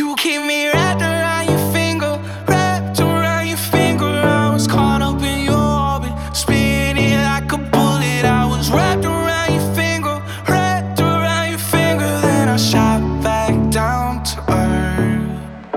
You keep me wrapped around your finger, wrapped around your finger. I was caught up in your orbit, spinning like a bullet. I was wrapped around your finger, wrapped around your finger. Then I shot back down to earth.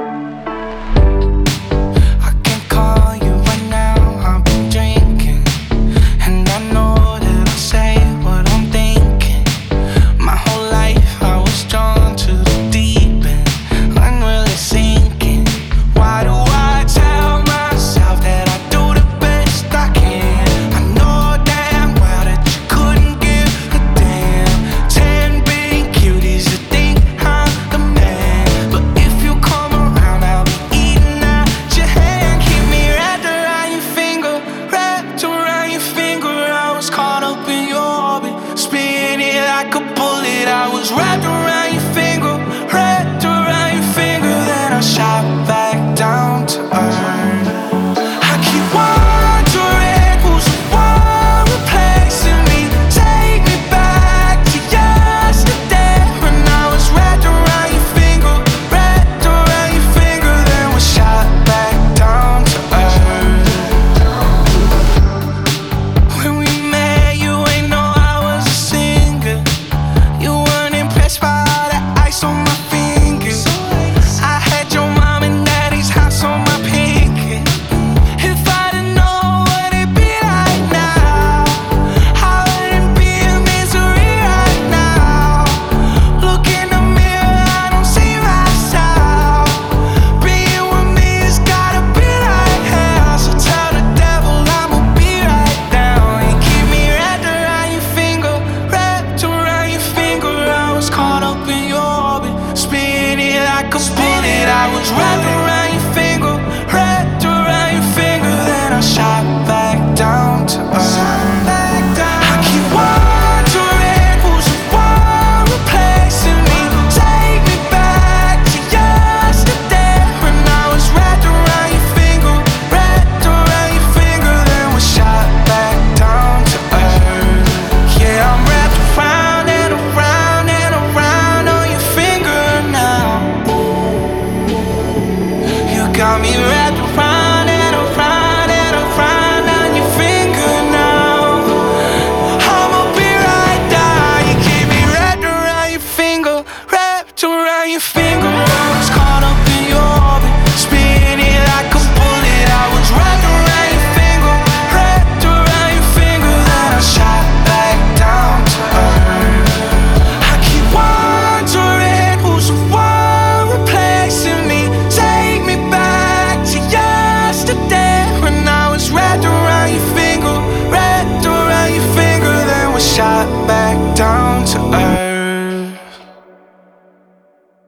I can't call you right now, I've been drinking, and I know that I say what I'm thinking. My whole life I was drawn to the deep end, unreally sinking. Why do I tell myself that I do the best I can? I know damn well that you couldn't give a damn. 10 big cuties that think I'm the man, but if you come around I'll be eating out your hand. Keep me wrapped around your finger, wrapped around your finger. I was caught up in your orbit, spinning like a bullet. I was wrapped around your finger, wrapped around your finger. Then I shot back down to earth. I keep wondering who's the one replacing me. Take me back to yesterday when I was wrapped around your finger, wrapped around your finger. Then we shot back down to earth. When we met, you ain't know I was a singer. You weren't impressed by all the ice on my fingers. I had your mom and daddy's house on my pinky. If I didn't know what it'd be like now, I wouldn't be in misery right now. Look in the mirror, I don't see myself. Being with me has gotta be like hell. So tell the devil I'ma be right down. You keep me wrapped around your finger, wrapped around your finger. I was caught up in your orbit, spinning like a bullet. I was wrapped around your finger, wrapped around your finger. Then I shot back down to earth. I keep wondering who's the one replacing me. Take me back to yesterday when I was wrapped around your finger, wrapped around your finger. Then we shot back down to earth. Yeah, I'm wrapped around and around and around on your finger now. You got me wrapped around and around and around on your finger now. I'ma be right down. You keep me wrapped around your finger, wrapped around your finger. I was caught up in your orbit, spinning like a bullet. I was wrapped around your finger, wrapped around your finger. Then I shot back down to earth. I keep wondering who's the one replacing me. Take me back to yesterday when I was wrapped around your finger, wrapped around your finger. Then we shot back down to earth.